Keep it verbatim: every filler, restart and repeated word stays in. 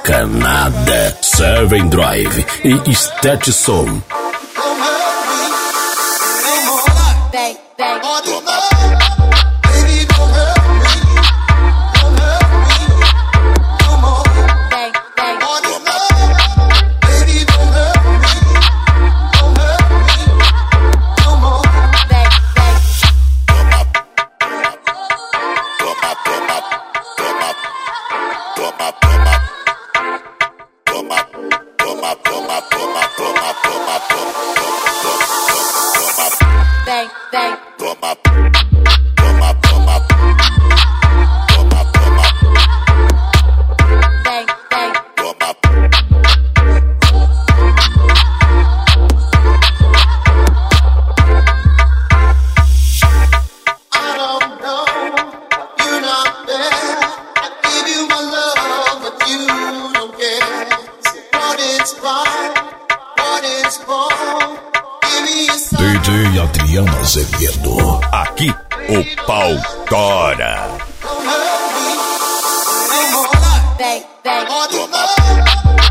Bacanada, Seven Drive e Stetson. Bang, bang. Bang, bang. Toma, toma, toma, toma, toma, Bang, bang. toma. I don't know, you're not there. I give you my love, but you don't care. What is right, what is wrong? Give me a sign. D J Adriano Azevedo. Aqui o pau tora. Don't hurt me anymore. Bang, bang. All the love.